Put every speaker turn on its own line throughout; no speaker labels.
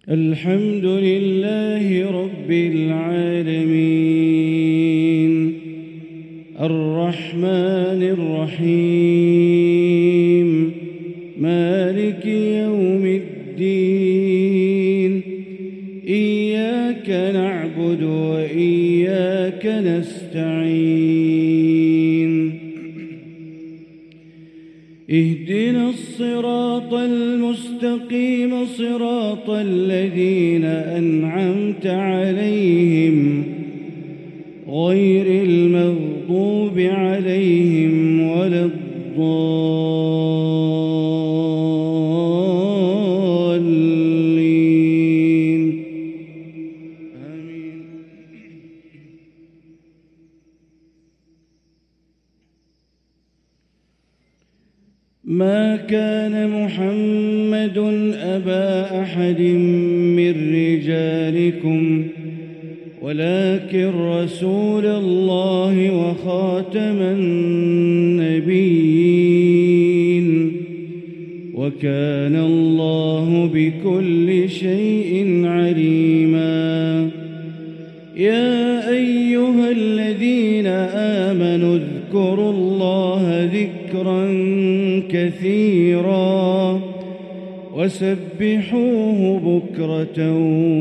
الحمد لله رب العالمين الرحمن الرحيم مالك يوم الدين إياك نعبد وإياك نستعين اهدنا الصراط المستقيم صراط الذين أنعمت عليهم غير المغضوب عليهم ولا الضالين آمين. ما كان محمد أبا أحد من رجالكم ولكن رسول الله وخاتم النبيين وكان الله بكل شيء عليما. يا أيها الذين آمنوا اذكروا الله ذكرا كثيرا وسبحوه بكرة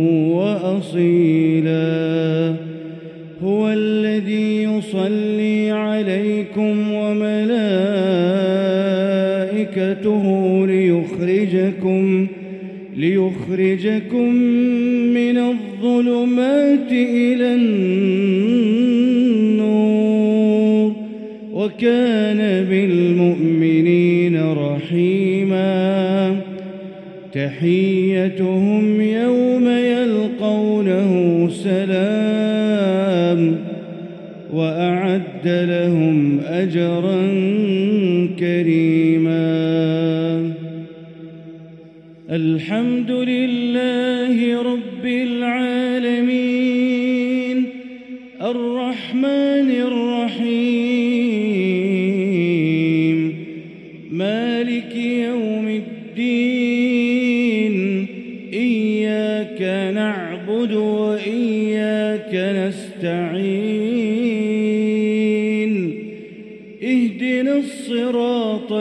وأصيلا. هو الذي يصلي عليكم وملائكته ليخرجكم من الظلمات إلى النور وكان بالمؤمنين رحيما. تحيتهم يوم يلقونه سلام وأعد لهم أجرا كريما. الحمد لله رب العالمين الرحمن الرحيم مالك يوم الدين إياك نعبد وإياك نستعين اهدنا الصراط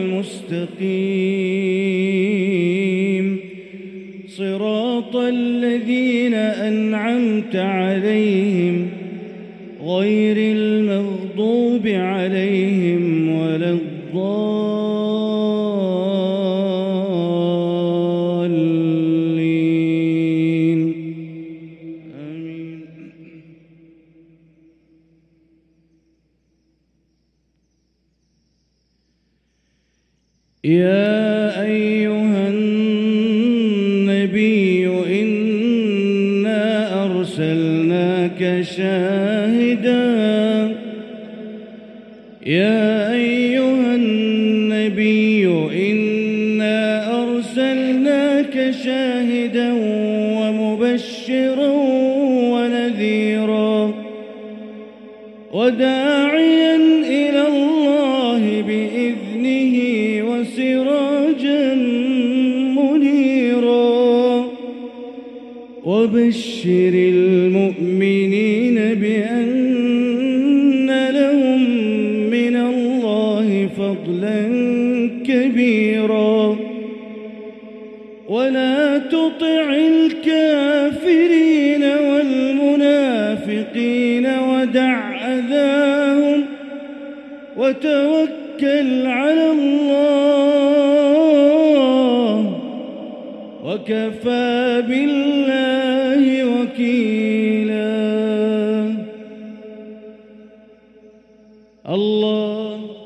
المستقيم صراط الذين أنعمت عليهم غير المغضوب عليهم ولا الضالين آمين. يا أيها النبي إنا أرسلناك شاهدا يا أيها النبي إنا أرسلناك شاهدا ومبشرا ونذيرا وداعيا إلى الله بإذنه وسراجا منيرا وبشر المؤمنين بأن لهم من الله فضلا كبيرا ولا تطع الكافرين والمنافقين ودع أذاهم وتوكل على الله وكفى بالله وكيلا. الله